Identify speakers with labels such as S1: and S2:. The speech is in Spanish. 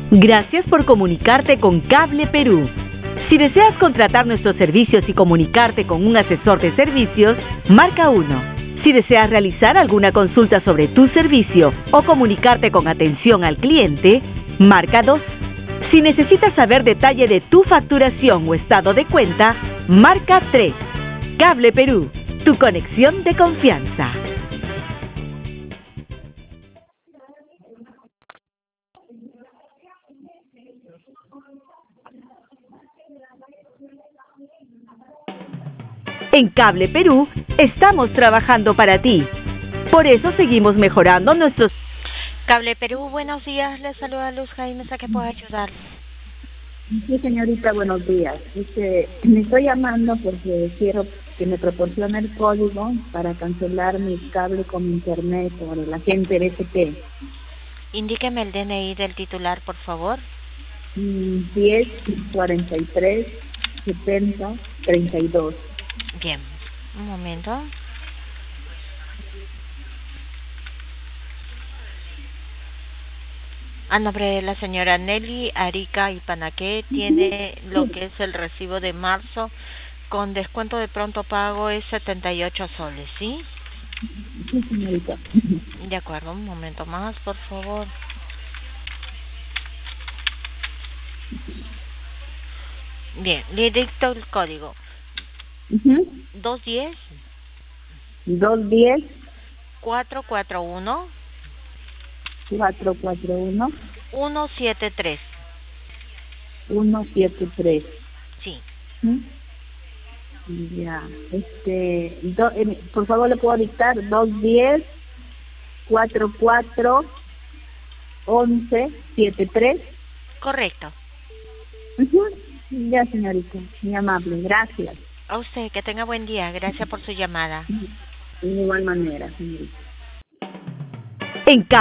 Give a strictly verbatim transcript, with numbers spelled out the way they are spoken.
S1: Gracias por comunicarte con Cable Perú. Si deseas contratar nuestros servicios y comunicarte con un asesor de servicios, marca uno. Si deseas realizar alguna consulta sobre tu servicio o comunicarte con atención al cliente, marca dos. Si necesitas saber detalle de tu facturación o estado de cuenta, marca tres. Cable Perú, tu conexión de confianza. En Cable Perú estamos trabajando para ti. Por eso seguimos mejorando nuestros...
S2: Cable Perú, buenos días. Les saluda Luz Jaime, ¿a qué puedo ayudar?
S3: Sí, señorita, buenos días. Este, me estoy llamando porque quiero que me proporcione el código para cancelar mi cable con internet por el agente B S T.
S2: Indíqueme el D N I del titular, por favor.
S3: Mm, diez, cuarenta y tres, setenta, treinta y dos.
S2: Bien, un momento. A nombre de la señora Nelly Arica y Panaqué, tiene lo que es el recibo de marzo con descuento de pronto pago es setenta y ocho soles, ¿sí?
S3: Sí, señorita.
S2: De acuerdo, un momento más, por favor. Bien, le dicto el código.
S3: Uh-huh.
S2: dos diez.
S3: dos diez.
S2: cuatro cuatro uno.
S3: cuatro cuatro uno.
S2: uno siete tres.
S3: uno siete tres.
S2: Sí.
S3: ¿Mm? Ya, este, do, eh, por favor le puedo dictar dos diez, cuatro cuatro, once, siete tres.
S2: Correcto.
S3: Uh-huh. Ya, señorita, muy amable, gracias.
S2: A usted, que tenga buen día. Gracias por su llamada.
S3: De igual manera, señorita.
S1: En